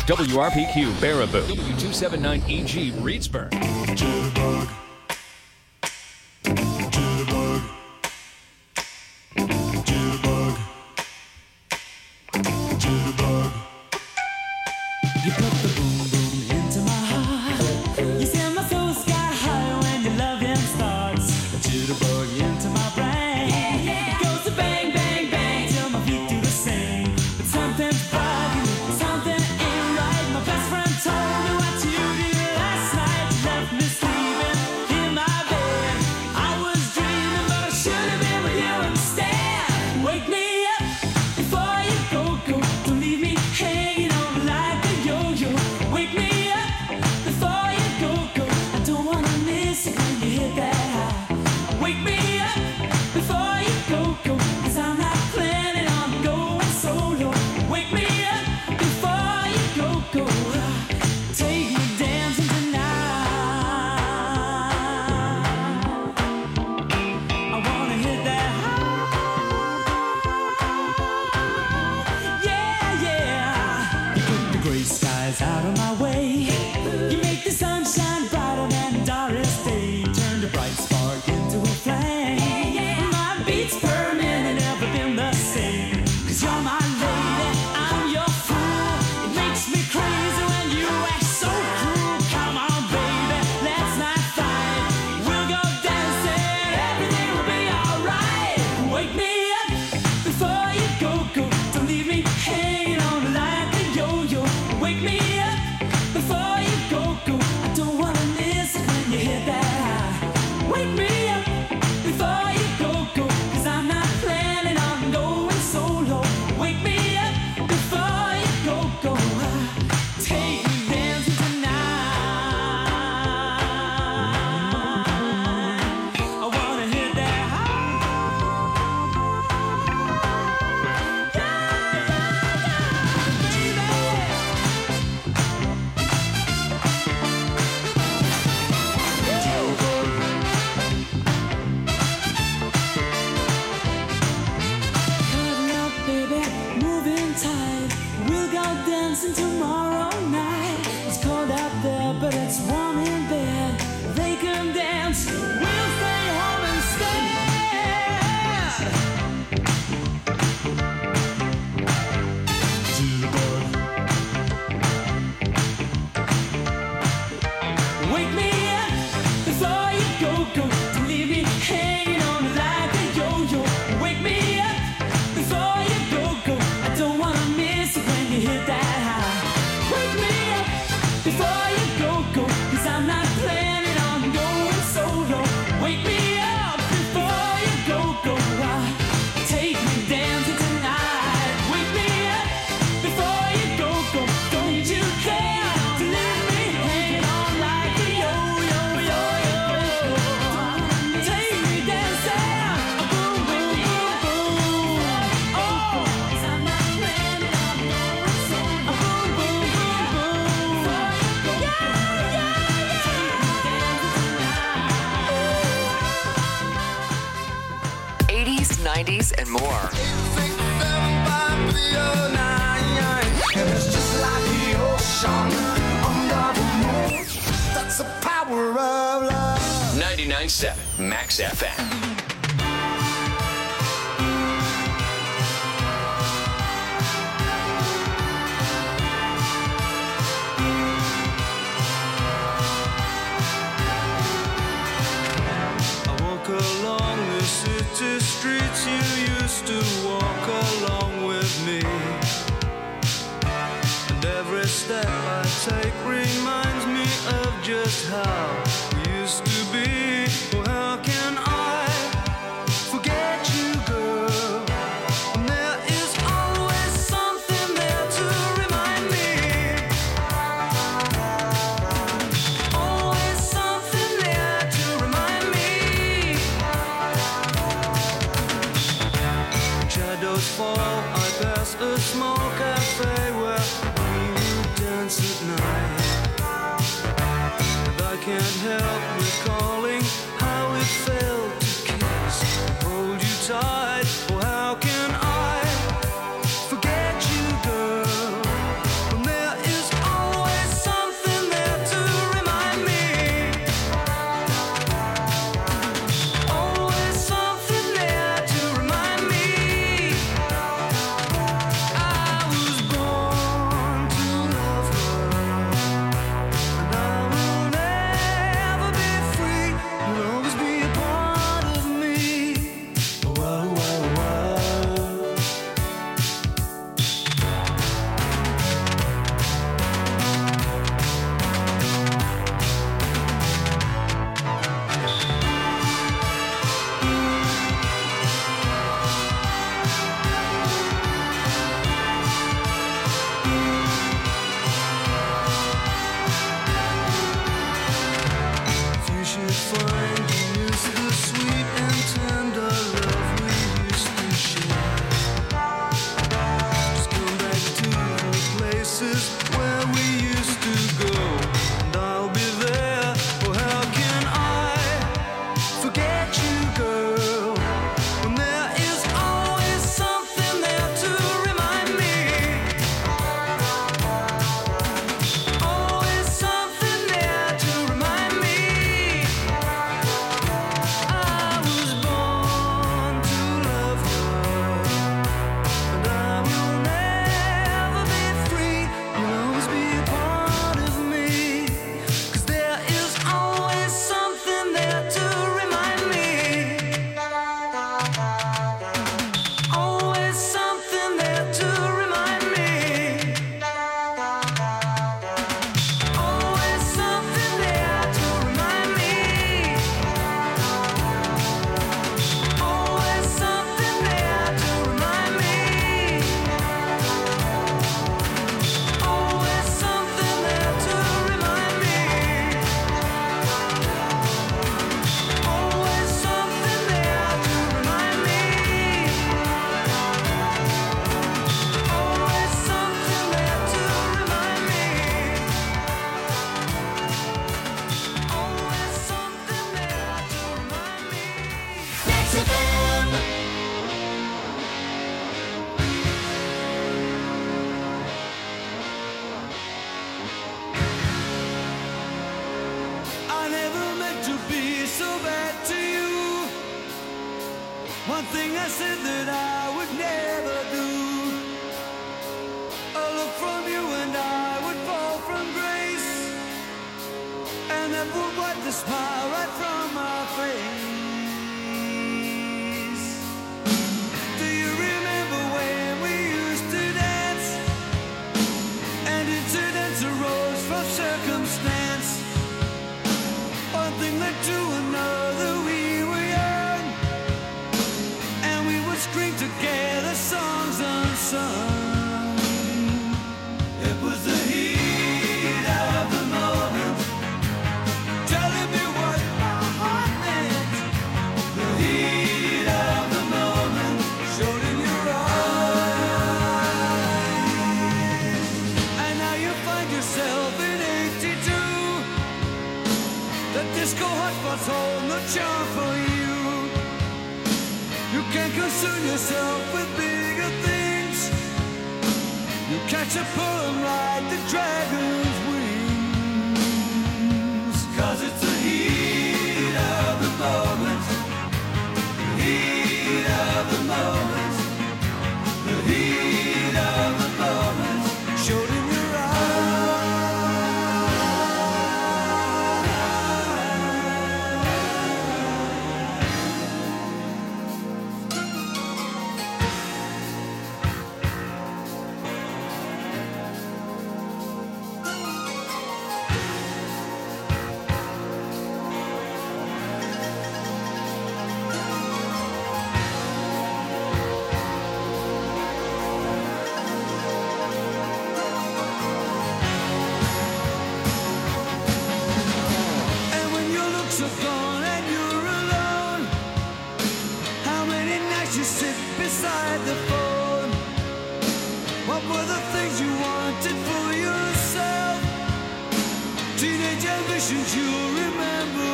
WRPQ Baraboo, W279EG Reedsburg. Jitterbug. Jitterbug. Jitterbug. Jitterbug. You put the boom boom into my heart. You send my soul sky high when your loving starts. A jitterbug into my brain. It goes to bang bang bang till my feet do the same. But something's bugging me, something ain't right. My best friend told me what you did last night. You left me sleeping in my bed. I was dreaming, but I should have been with you instead. Wake me up before you go. Don't leave me hanging on like a yo-yo. Wake me up before you go. I don't wanna miss it when you hit that high. Wake me up before you go. 'Cause I'm not planning on going solo. Wake me up before you go. Take me dancing tonight. I wanna hit that high. Yeah, yeah. You put the gray skies out of my way. You make the sunshine brighter than Doris Day. Turn the bright spark into a flame. My beats per minute never been the same. 'Cause you're my lady, I'm your fool. It makes me crazy when you act so cruel. Come on, baby, let's not fight. We'll go dancing, everything will be alright. Wake me up before you go. Don't leave me hanging on like a yo-yo. Wake me up before you go. I don't wanna miss it when you hit that high. Wake me up before you go. 'Cause I'm not planning on going solo. Wake me up before you go. Take me dancing tonight. I wanna hit that high. Cutting up, baby, moving tight. We'll go dancing tomorrow night. It's cold out there, but it's warm in bed. They can dance, we'll stay home instead. Jitterbug. Wake me up before you go. Don't leave me hanging on like a yo-yo. Wake me up before you go. I don't wanna miss it when you hit that high. Wake me up before you go. 'Cause I'm not planning on going solo. Wake me up before you go. Take me dancing tonight. Wake me up before you go. Don't you care to leave me hanging on like a yo-yo. Take me dancing. Boom, boom, boom, boom. Oh, 'cause I'm not planning on going solo. Boom, boom, boom, boom. Yeah, yeah, yeah. Take me dancing tonight. 80s, 90s, and more. And it's just like the ocean under the moon. That's the power of love. 99.7 Max FM. I walk along the city streets you used to walk along with me. And every step I take reminds me of just how we used to be. Oh, how can I forget you, girl? And there is always something there to remind me. Always something there to remind me. Shadows fall, I pass a small cafe where we would dance at night. And I can't help recalling how it felt to kiss and hold you tight. Oh, how can I forget you, girl? When there is One thing I said that I would never do. A look from you and I would fall from grace, and that would wipe the smile right from my face. Do you remember when we used to dance, and incidents arose from circumstance? One thing led to another, we were young, and we would scream together songs unsung. It was the heat of the moment, telling me what my heart meant. The heat of the moment showed in your eyes. And now you find yourself in 82. The disco hotspots hold no charm for you. You can't concern yourself with bigger things. You catch a poem like the dragon's wings. 'Cause it's the heat of the moment. The heat of the moment. The heat of the moment showed in your are gone and you're alone. How many nights you sit beside the phone? What were the things you wanted for yourself? Teenage ambitions you remember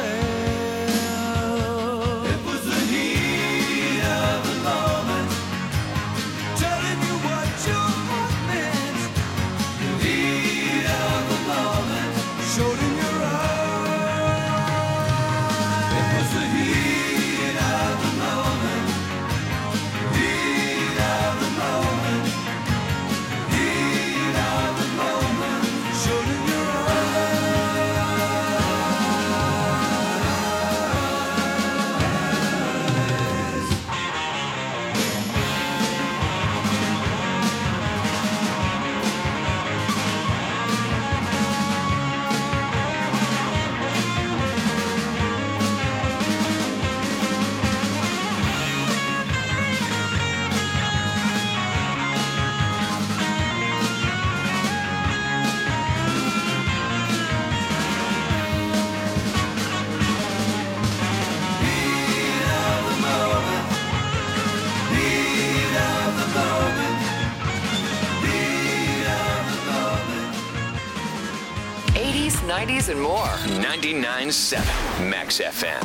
well. It was the heat of the moment, telling you what your heart meant. The heat of the moment showed in your eyes. '90s and more. 99.7 Max FM.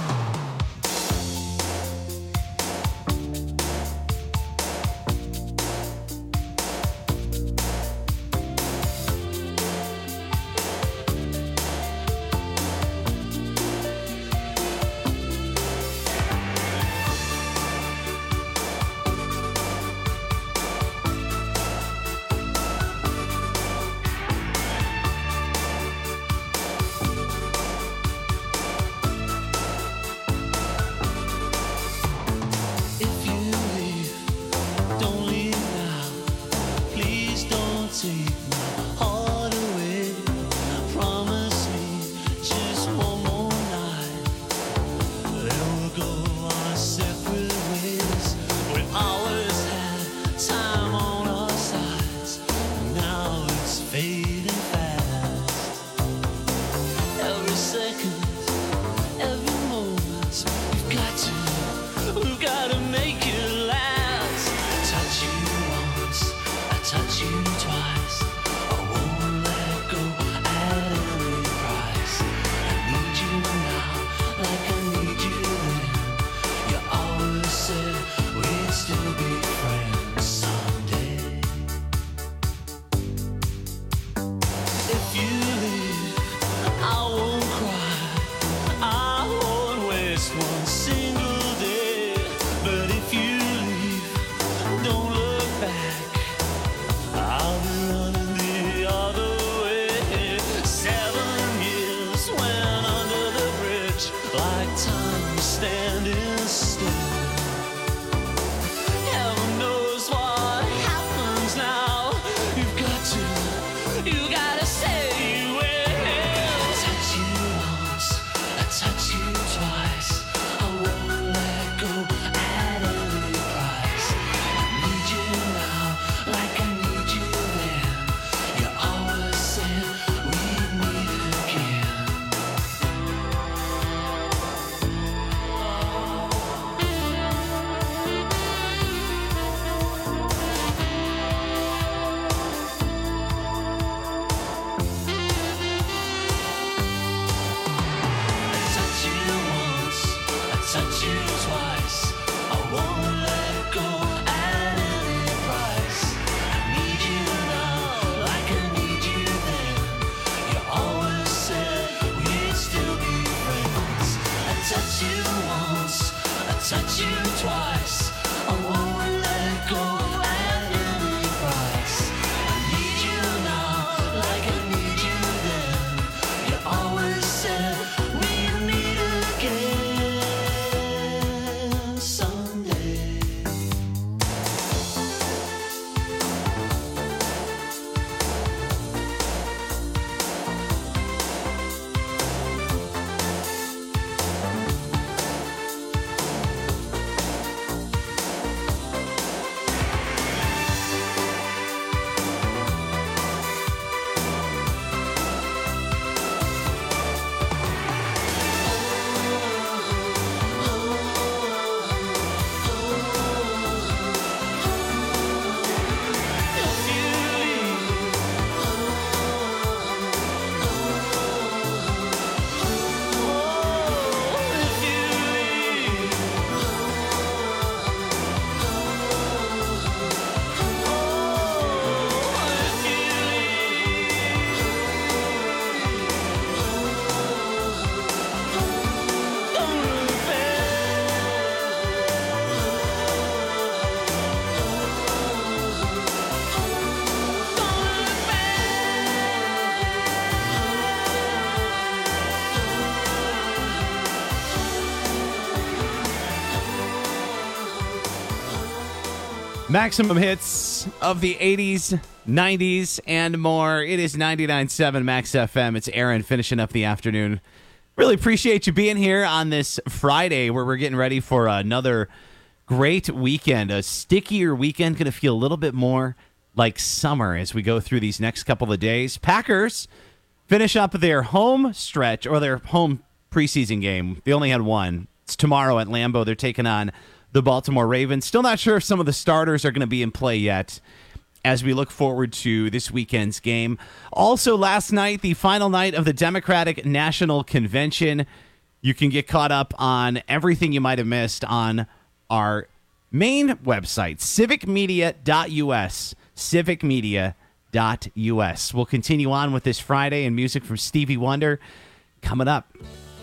Maximum hits of the 80s, 90s, and more. It is 99.7 Max FM. It's Aaron finishing up the afternoon. Really appreciate you being here on this Friday where we're getting ready for another great weekend. A stickier weekend, going to feel a little bit more like summer as we go through these next couple of days. Packers finish up their home stretch, or their home preseason game. They only had one. It's tomorrow at Lambeau. They're taking on the Baltimore Ravens. Still not sure if some of the starters are going to be in play yet as we look forward to this weekend's game. Also, last night, the final night of the Democratic National Convention. You can get caught up on everything you might have missed on our main website, civicmedia.us. civicmedia.us. We'll continue on with this Friday and music from Stevie Wonder coming up.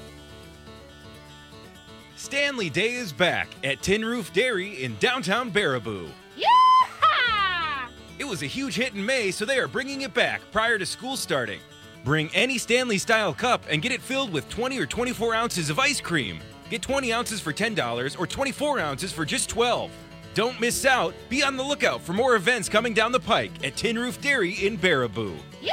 Stanley Day is back at Tin Roof Dairy in downtown Baraboo. Yeah! It was a huge hit in May, so they are bringing it back prior to school starting. Bring any Stanley-style cup and get it filled with 20 or 24 ounces of ice cream. Get 20 ounces for $10 or 24 ounces for just $12. Don't miss out. Be on the lookout for more events coming down the pike at Tin Roof Dairy in Baraboo.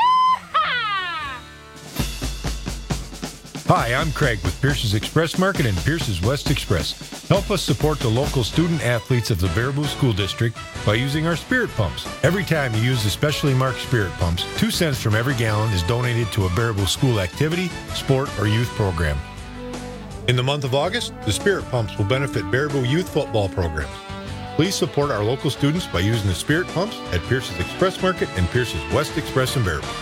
Hi, I'm Craig with Pierce's Express Market and Pierce's West Express. Help us support the local student athletes of the Baraboo School District by using our spirit pumps. Every time you use the specially marked spirit pumps, 2 cents from every gallon is donated to a Baraboo school activity, sport, or youth program. In the month of August, the spirit pumps will benefit Baraboo youth football programs. Please support our local students by using the spirit pumps at Pierce's Express Market and Pierce's West Express in Baraboo.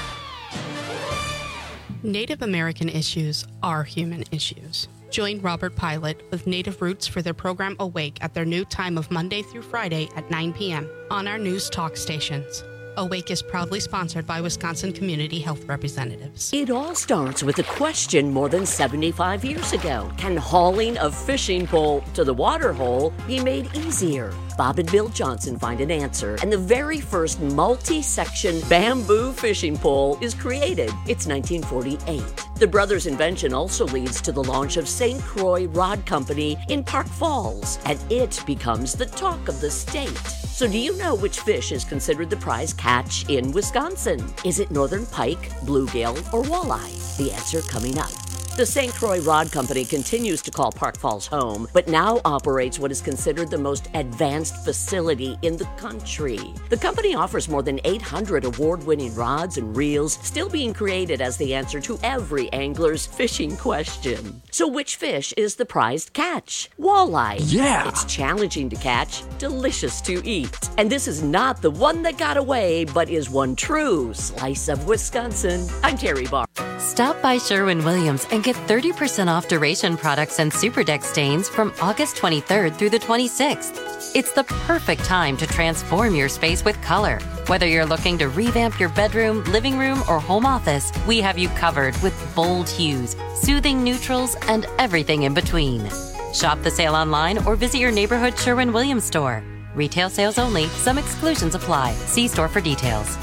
Native American issues are human issues. Join Robert Pilot with Native Roots for their program Awake at their new time of Monday through Friday at 9 p.m. on our news talk stations. Awake is proudly sponsored by Wisconsin Community Health Representatives. It all starts with a question more than 75 years ago. Can hauling a fishing pole to the water hole be made easier? Bob and Bill Johnson find an answer, and the very first multi-section bamboo fishing pole is created. It's 1948. The brothers' invention also leads to the launch of St. Croix Rod Company in Park Falls, and it becomes the talk of the state. So do you know which fish is considered the prize catch in Wisconsin? Is it northern pike, bluegill, or walleye? The answer coming up. The St. Croix Rod Company continues to call Park Falls home, but now operates what is considered the most advanced facility in the country. The company offers more than 800 award-winning rods and reels, still being created as the answer to every angler's fishing question. So which fish is the prized catch? Walleye. Yeah! It's challenging to catch, delicious to eat. And this is not the one that got away, but is one true slice of Wisconsin. I'm Terry Barr. Stop by Sherwin-Williams and get 30% off Duration products and Super Deck stains from August 23rd through the 26th. It's the perfect time to transform your space with color. Whether you're looking to revamp your bedroom, living room, or home office, we have you covered with bold hues, soothing neutrals, and everything in between. Shop the sale online or visit your neighborhood Sherwin-Williams store. Retail sales only. Some exclusions apply. See store for details.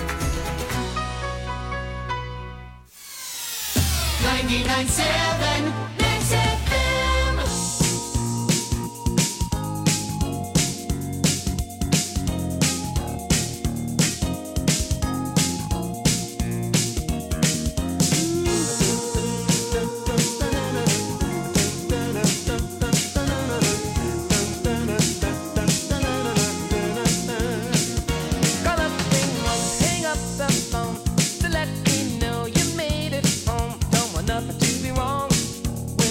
99.7 Max FM. Call up Ringwald, hang up the phone to let me know you made it home. Don't want nothing to be wrong.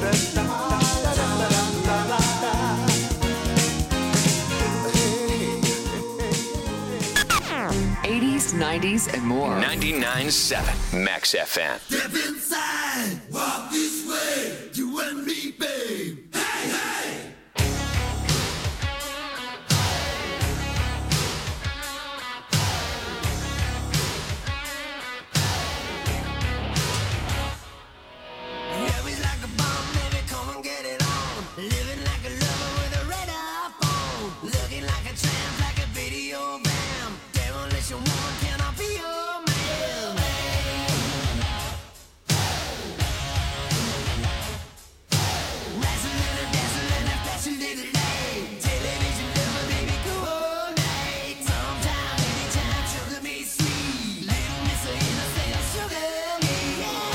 '80s, '90s, and more. 99.7 Max FM. Step inside, walk this way, you and me, babe. Hey, hey! Love is like a bomb, baby, come and get it on. Living like a lover with a radar phone. Looking like a tramp, like a video bam. Demolition woman, can I be your man? Dancing little, flashing little light. Television lover, baby, go all night. Sometime, anytime, sugar me sweet. Little miss of innocent, sugar me, yeah.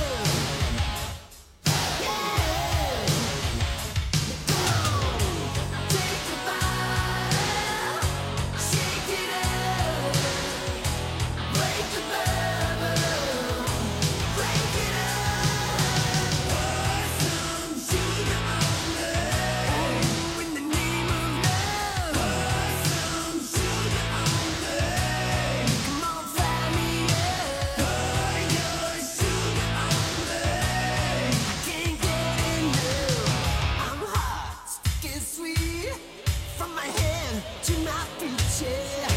From my hand to my feet, yeah.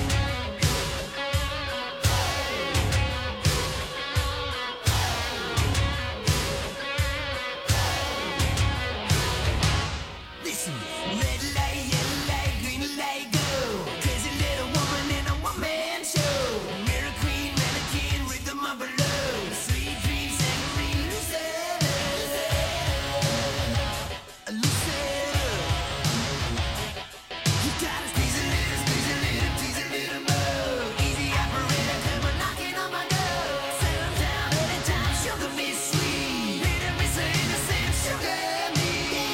Listen, red light, yellow light, green light, go. Crazy little woman in a one-man show. Mirror queen, mannequin, rhythm of a love. Sweet dreams, Lucetta. You gotta squeeze a little more. Easy operator, come on knocking on my door. Settle down anytime, sugar me sweet. Little miss of innocent, sugar me.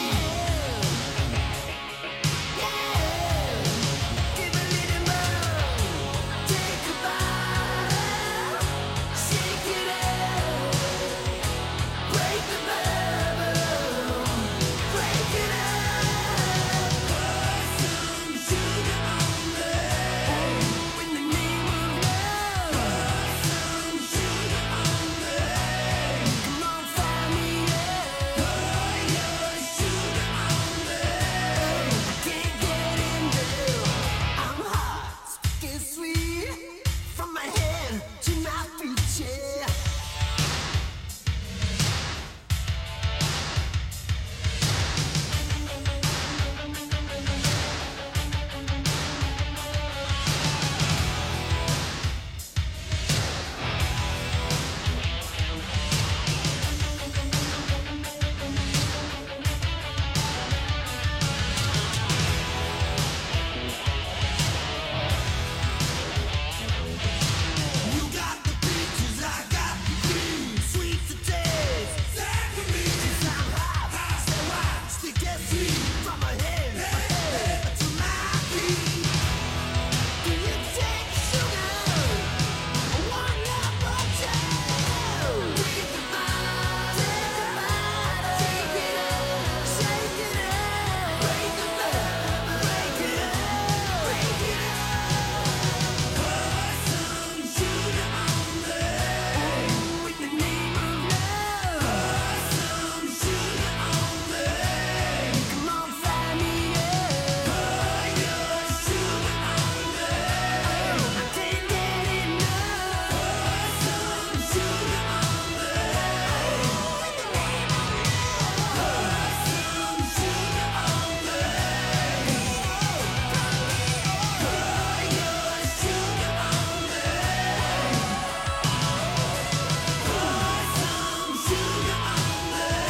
Give a little more. Take a bite. Shake it out. Break the bubble. Break it out. Some sugar on me. In the name of love. Some sugar on me. Come on, find me up. Put your sugar on me. I can't get enough. I'm hot, sticky sweet. From my head to my feet, yeah. You got the peaches, I got the cream. Sweet to taste, saccharin. I'm hot, so hot, sticky sweet. From my head to my feet. Do you take sugar? One number two. Breathe the bite, take it up, shake it up, break the bubble, break it up, break it up. Put some sugar on me. In the name of love. Put some sugar on me. Come on, find me up. Put your sugar on me. I can't get enough. Put some sugar on me. In the name of love. Put some sugar on me. Put your sugar on me. Put some sugar on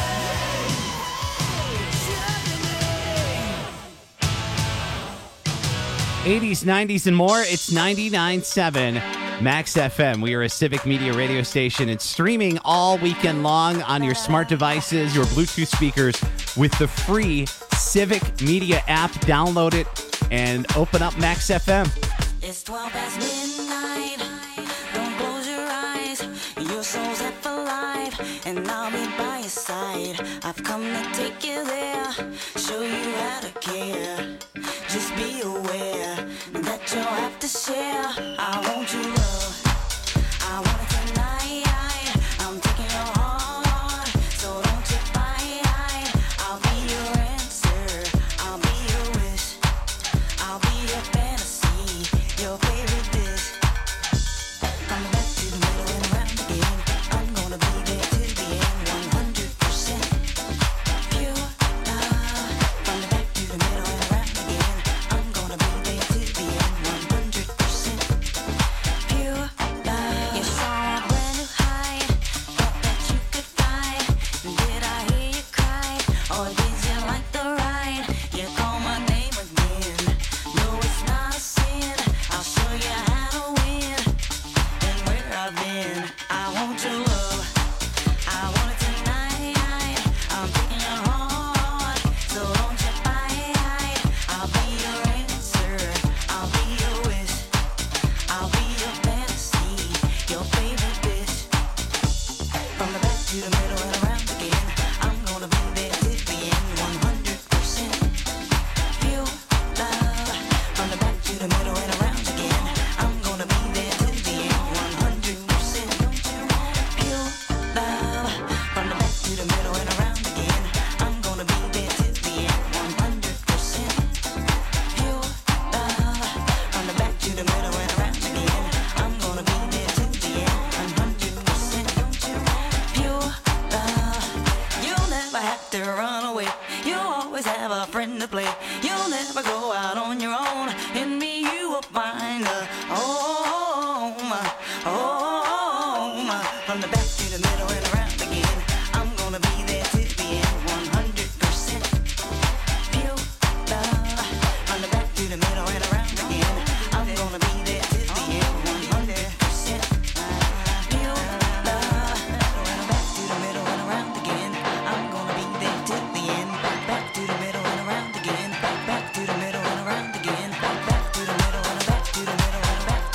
me. 80s, 90s, and more. It's 99.7 Max FM. We are a Civic Media radio station. It's streaming all weekend long on your smart devices, your Bluetooth speakers, with the free Civic Media app. Download it and open up Max FM. It's 12 past midnight. Don't close your eyes. Your soul's half alive, and I'll be by your side. I I've come to take you there, show you how to care. Just be aware that you'll have to share. I want your love, I want it tonight. I'm taking your heart, so don't you fight. I'll be your answer, I'll be your wish, I'll be your fantasy, your favorite dish. Coming back to the middle and around again. I'm gonna be there till the end, 100% pure love. From the back to the middle and around again. I'm gonna be there till the end, 100% pure love. You saw a brand new high, thought that you could fly. Did I hear you cry, or did you like the ride? You call my name again. No, it's not a sin. I'll show you how to win. And where I've been, I want your love, I want it tonight. I'm taking your heart, so don't you fight. I'll be your answer, I'll be your wish, I'll be your fantasy, your favorite dish. From the back to the middle and around again. I'm gonna be there till the end, 100% pure love. From the back to the middle and around again. I'm gonna be there till the end, 100% pure love. From the back to the middle and around again. I'm gonna be there till the end, 100% pure love. From the back to the middle and around again. I'm gonna be there till the end, 100% pure love. You'll never have to run away. You'll always have a friend to play. You'll never go out on your own. In me you will find a home, home. From the back to the middle and around again. I'm gonna be there till the end, 100% pure love. From the back to the middle and around again. I'm gonna be there till the end, 100% pure love. From the back to the middle and around again. I'm gonna be there till the end. Back to the middle and around again. Back to the middle and around again. Back to the middle and back to the middle and back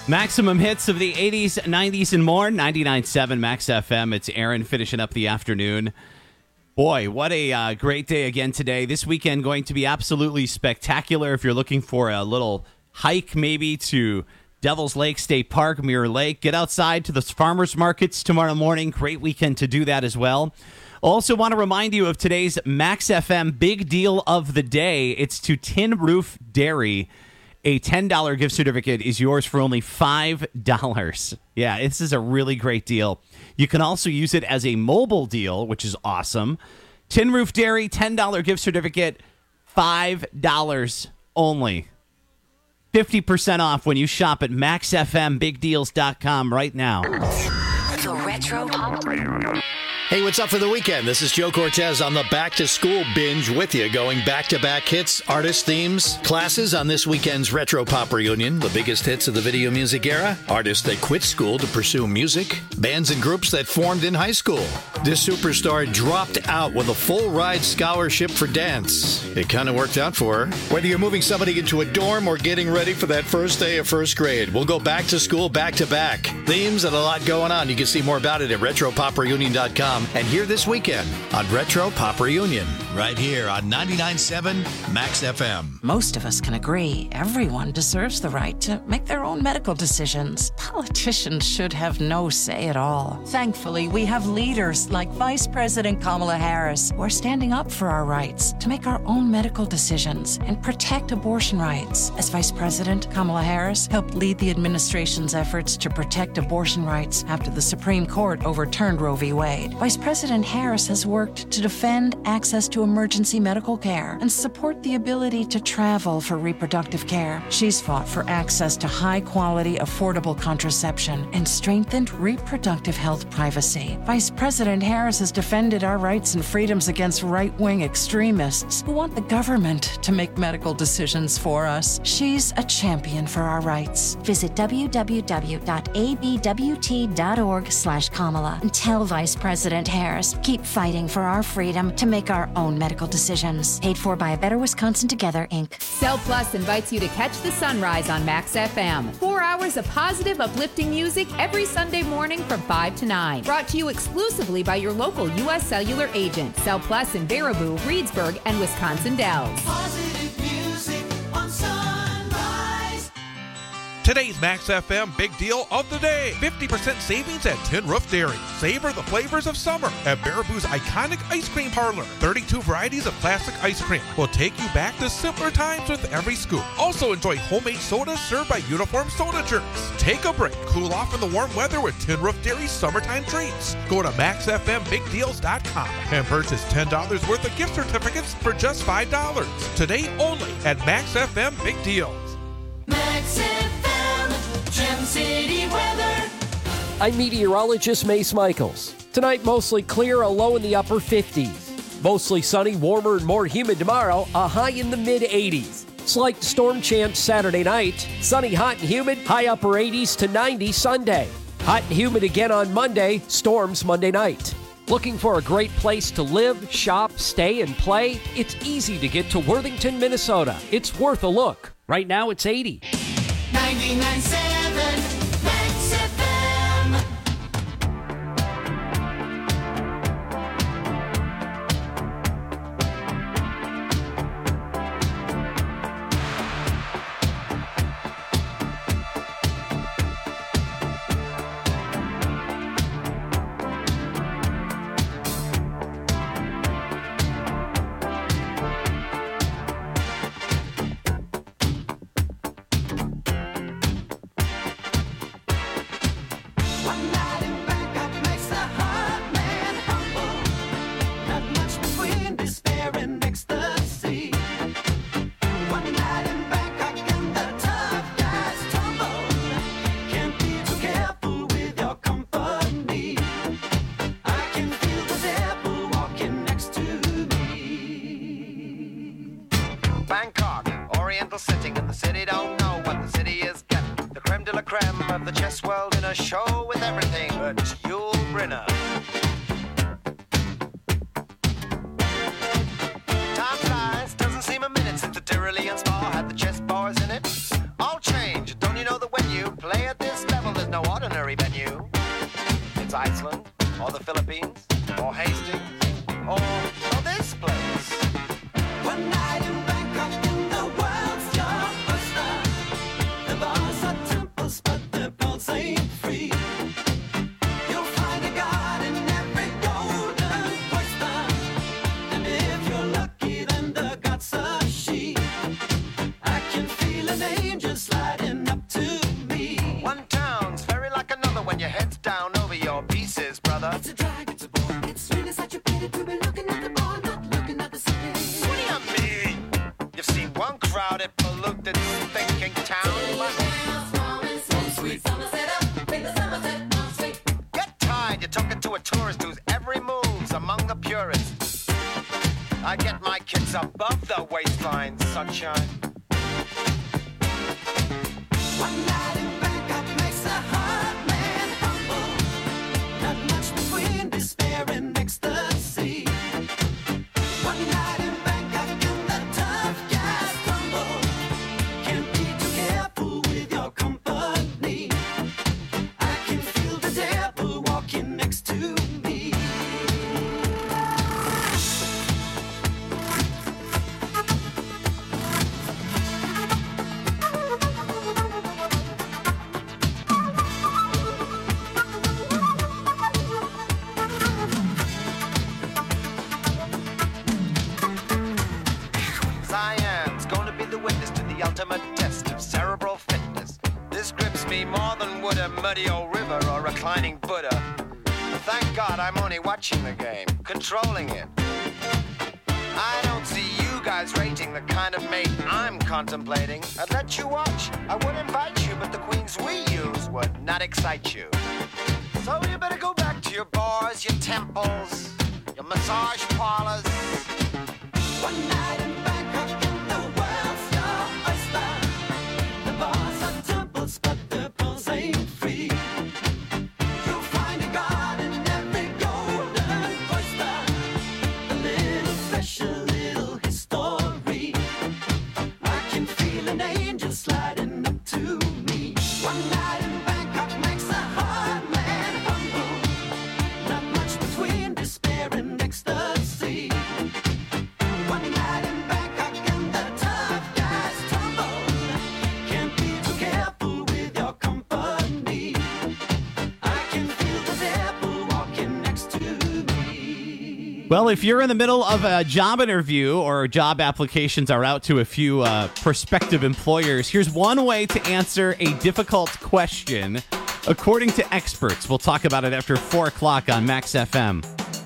Maximum hits of the 80s, 90s, and more. 99.7 Max FM. It's Aaron finishing up the afternoon. Boy, what a great day again today. This weekend going to be absolutely spectacular. If you're looking for a little hike maybe to Devil's Lake State Park, Mirror Lake, get outside to the farmers markets tomorrow morning. Great weekend to do that as well. Also want to remind you of today's Max FM big deal of the day. It's to Tin Roof Dairy. A $10 gift certificate is yours for only $5. Yeah, this is a really great deal. You can also use it as a mobile deal, which is awesome. Tin Roof Dairy, $10 gift certificate, $5 only. 50% off when you shop at maxfmbigdeals.com right now. The Retro Pop. Hey, what's up for the weekend? This is Joe Cortez on the Back to School Binge with you, going back-to-back hits, artist themes, classes on this weekend's Retro Pop Reunion, the biggest hits of the video music era, artists that quit school to pursue music, bands and groups that formed in high school. This superstar dropped out with a full-ride scholarship for dance. It kind of worked out for her. Whether you're moving somebody into a dorm or getting ready for that first day of first grade, we'll go back to school back-to-back. Themes and a lot going on. You can see more about it at retropopreunion.com. And here this weekend on Retro Pop Reunion, right here on 99.7 Max FM. Most of us can agree everyone deserves the right to make their own medical decisions. Politicians should have no say at all. Thankfully, we have leaders like Vice President Kamala Harris who are standing up for our rights to make our own medical decisions and protect abortion rights. As Vice President, Kamala Harris helped lead the administration's efforts to protect abortion rights after the Supreme Court overturned Roe v. Wade. Vice President Harris has worked to defend access to emergency medical care and support the ability to travel for reproductive care. She's fought for access to high-quality, affordable contraception and strengthened reproductive health privacy. Vice President Harris has defended our rights and freedoms against right-wing extremists who want the government to make medical decisions for us. She's a champion for our rights. Visit www.abwt.org/Kamala and tell Vice President Harris, keep fighting for our freedom to make our own medical decisions. Paid for by A Better Wisconsin Together, Inc. Cell Plus invites you to catch the sunrise on Max FM. 4 hours of positive, uplifting music every Sunday morning from 5 to 9. Brought to you exclusively by your local U.S. Cellular agent. Cell Plus in Baraboo, Reedsburg, and Wisconsin Dells. Positive music on Sunrise. Today's Max FM big deal of the day. 50% savings at Tin Roof Dairy. Savor the flavors of summer at Baraboo's iconic ice cream parlor. 32 varieties of classic ice cream will take you back to simpler times with every scoop. Also enjoy homemade sodas served by Uniform Soda Jerks. Take a break, cool off in the warm weather with Tin Roof Dairy's summertime treats. Go to maxfmbigdeals.com and purchase $10 worth of gift certificates for just $5. Today only at Max FM Big Deals. Max FM, Gem City weather. I'm meteorologist Mace Michaels. Tonight, mostly clear, a low in the upper 50s. Mostly sunny, warmer and more humid tomorrow, a high in the mid-80s. Slight storm chance Saturday night. Sunny, hot and humid, high upper 80s to 90 Sunday. Hot and humid again on Monday, storms Monday night. Looking for a great place to live, shop, stay, and play? It's easy to get to Worthington, Minnesota. It's worth a look. Right now, it's 80. 99.7 Max FM. One night in Bangkok makes the heart man humble. Not much between despair and ecstasy. One night in Bangkok and the tough guys tumble. Can't be too careful with your company. I can feel the devil walking next to me. Bangkok, Oriental setting, and the city don't know what the city is getting. The creme de la creme of the chess world in a show with everything but Yul Brynner. Time flies, doesn't seem a minute since the Tyrolean Spa had the chess bars in it. All change, don't you know that when you play at this Mary Bennu. It's Iceland, or the Philippines, or Hastings, or this place. One night in Bangkok in the world's your oyster. The bars are temples, but the pearls ain't free. You'll find a god in every golden oyster. And if you're lucky, then the god's a she. I can feel an angel sliding up to me. One town's very like another when your head's down over your pieces, brother. It's a drag, it's a bore. It's really such a pity to be looking at the bar, not looking at the city. What do you mean? You've seen one crowded, polluted, thinking town. Get tired, you're talking to a tourist whose every move's among the purists. I get my kids above the waistline, sunshine. One night in Bangkok makes a hard man humble. Not much between despair and ecstasy. One night in Bangkok and the tough guys crumble. Can't be too careful with your company. I can feel the devil walking next to me. Cyan's gonna be the witness to the ultimate test of cerebral fitness. This grips me more than would a muddy old river or reclining Buddha. Thank God I'm only watching the game, controlling it. I don't see you guys rating the kind of mate I'm contemplating. I'd let you watch, I would invite you, but the queens we use would not excite you. So you better go back to your bars, your temples, your massage parlors. One night in Bangkok and the world's your oyster. The bars are temples, but the pearls ain't free. You'll find a god in every golden oyster. A little special little history. I can feel an angel sliding up to me. One night in Bangkok makes a hard man humble. Not much between despair and ecstasy. One night in Bangkok and the tough guys tumble. Can't be too careful with your company. I can feel the devil walking next to me. Well, if you're in the middle of a job interview or job applications are out to a few prospective employers, here's one way to answer a difficult question, according to experts. We'll talk about it after 4 o'clock on Max FM.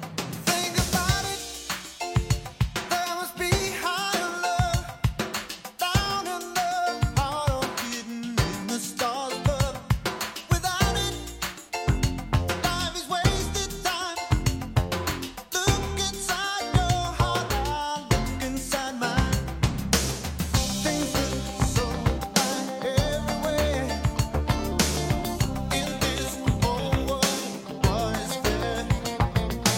There must be higher love, down in the heart of hidden in the stars above. Without it, life is wasted time. Look inside your heart, I look inside mine. Things look so bright everywhere. In this whole world, what is fair?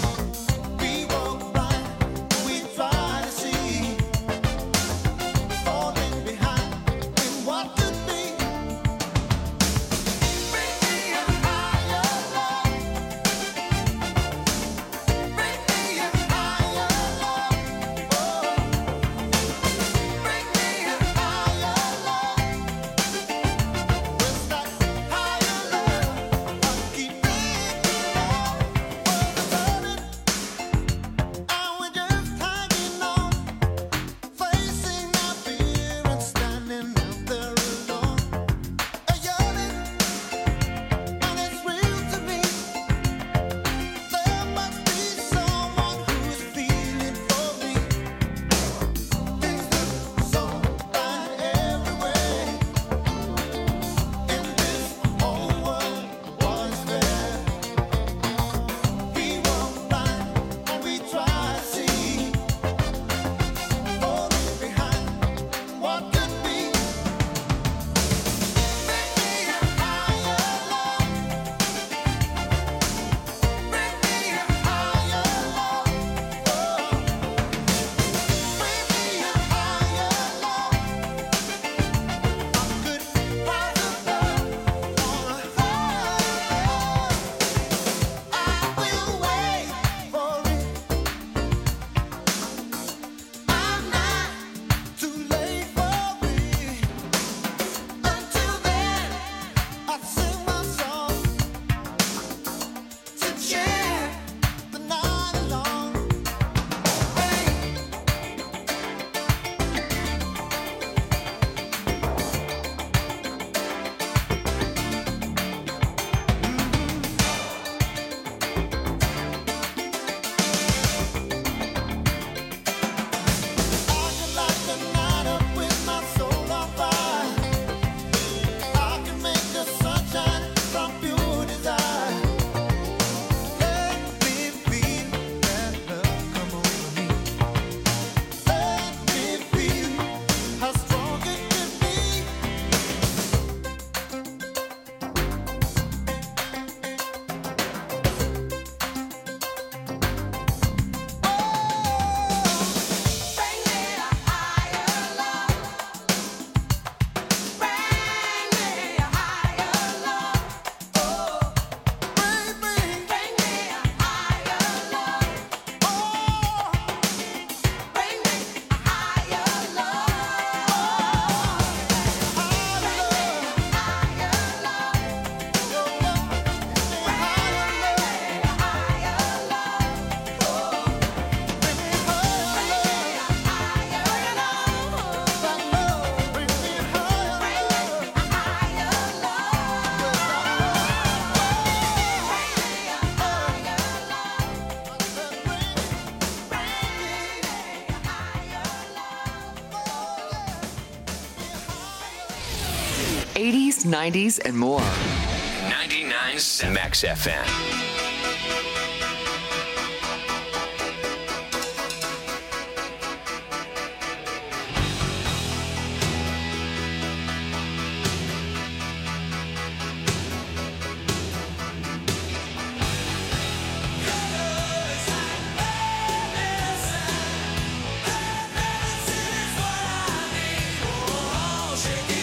80s, 90s, and more. 99.7 Max FM.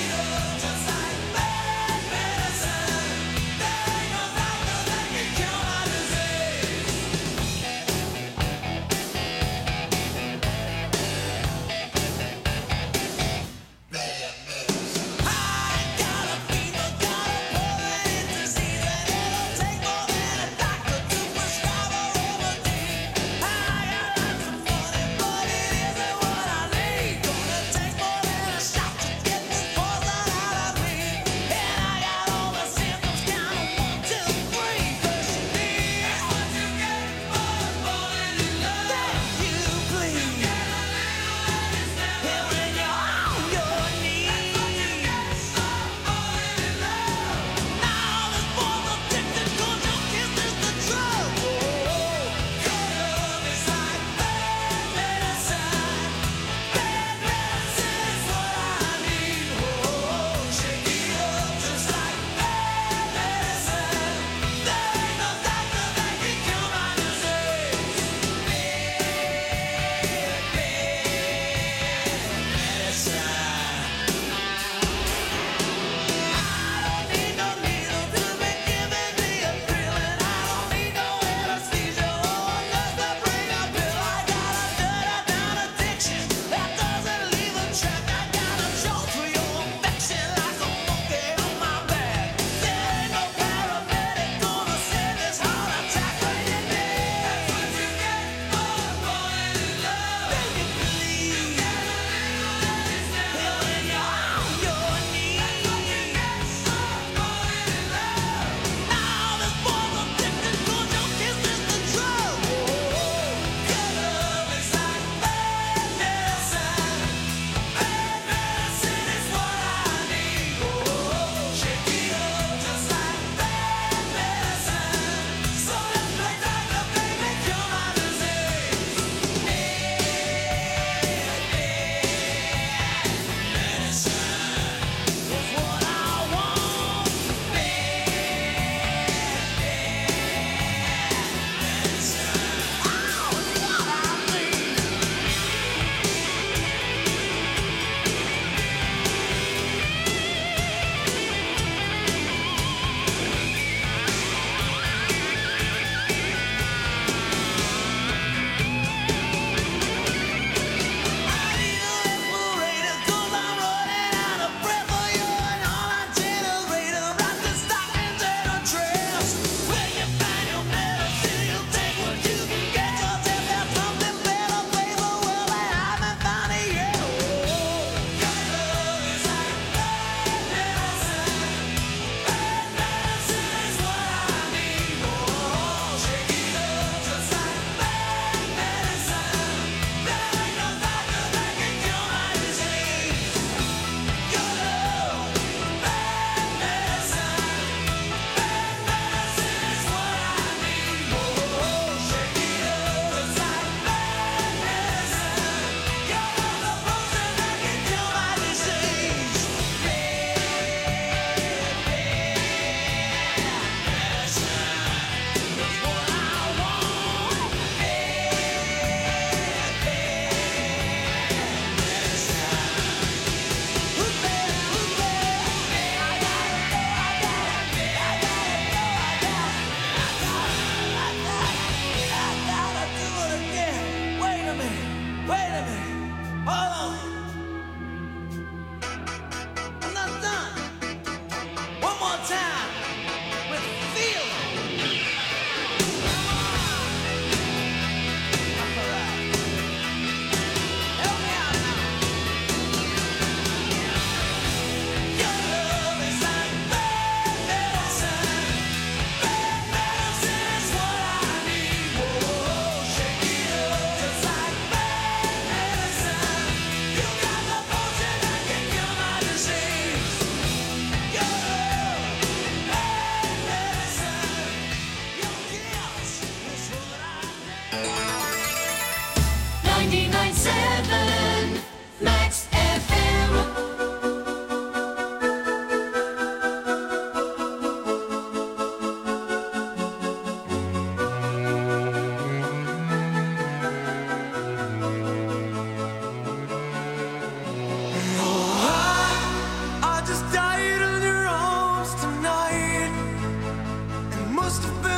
Just like bad medicine, there ain't no doctor that can cure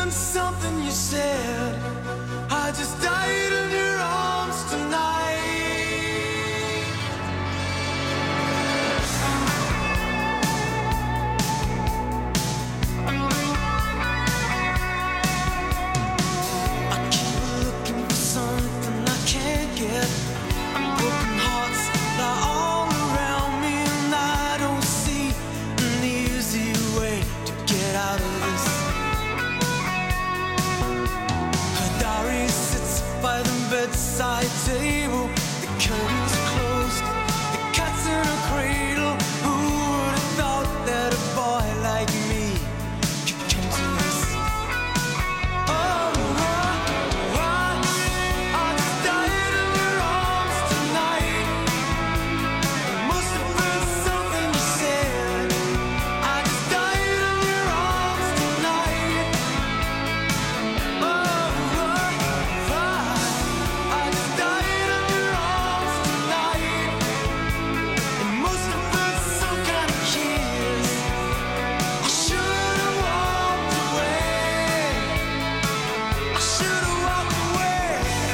been something you said. I just died in your arms tonight. I keep looking for something I can't get. Broken hearts lie all around me, and I don't see an easy way to get out of this. Her diary sits by the bedside table. The curtains are closed, the cat's in a cradle. Who would have thought that a boy like me could come to this? Oh, I just died in your arms tonight. It must have been something you said. I just died in your arms tonight. Oh, I just died in your arms tonight. It must have been some kind of kiss. I should have walked away. I should have walked away.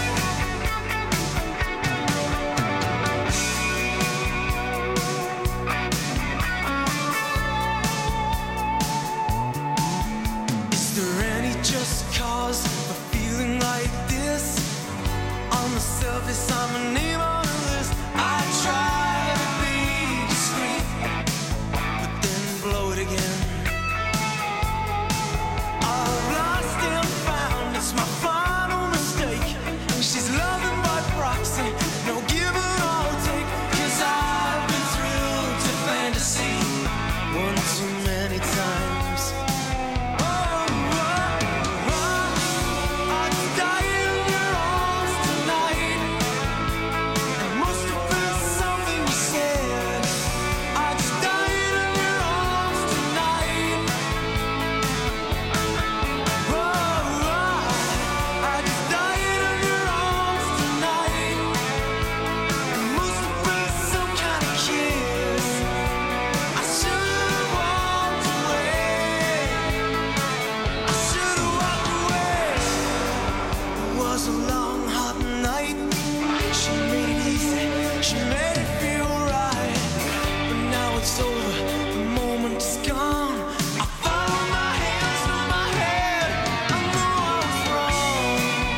Is there any just cause for feeling like this? On the surface, I'm a name on a list. I try to be discreet, but then blow it again. I've lost and found, it's my final mistake. She's loving by proxy, no give and all take. 'Cause I've been thrilled to fantasy one too many times. I just died in your arms tonight. It must have been something you said. I just died in your arms tonight. I just died in your arms tonight. It must have been some kind of kiss. I should have walked away. I should have walked away. It was a long, hot night. She made it easy. She made it feel right. But now it's over. The moment is gone. I found my hands on my head. I know I was wrong.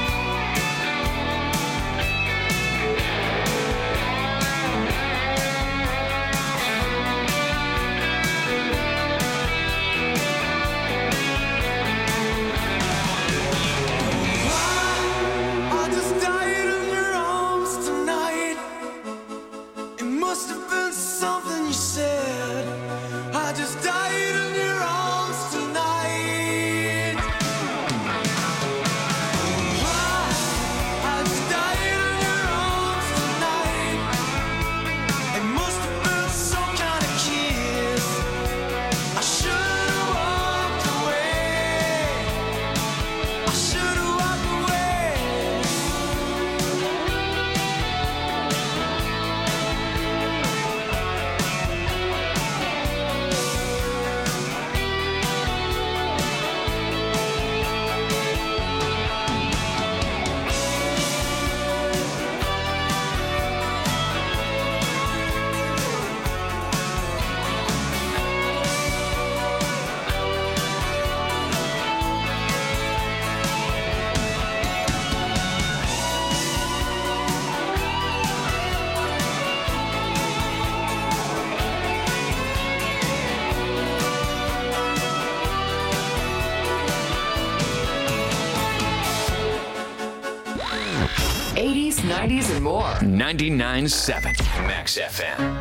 I just died in your arms tonight. It must have been something you said. I just died in your arms tonight. I just died in your arms tonight. It must have been some kind of kiss. I should have walked away. I should have walked away. '80s, '90s, and more. 99.7 Max FM.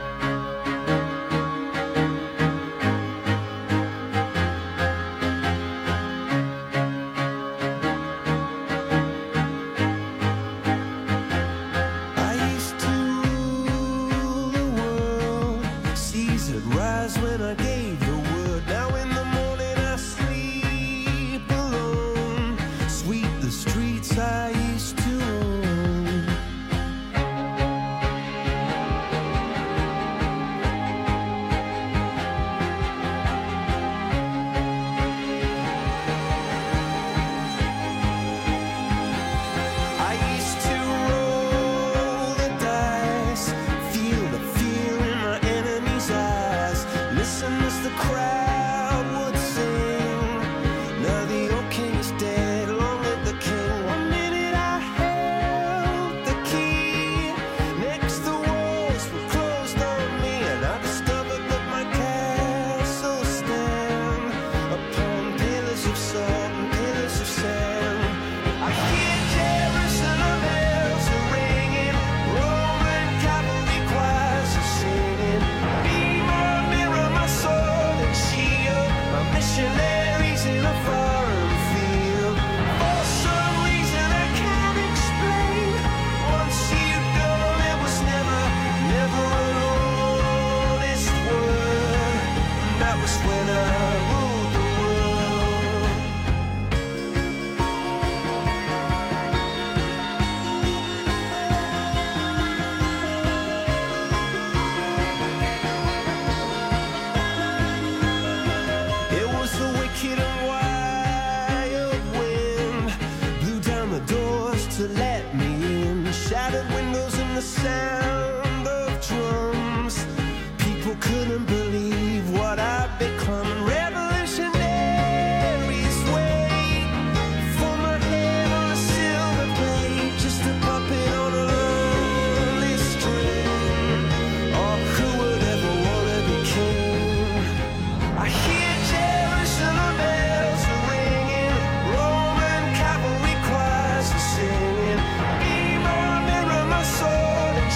I used to rule the world. Seas would rise when I gave the word. Now in the morning I sleep alone. Sweep the streets I used to own. the sand.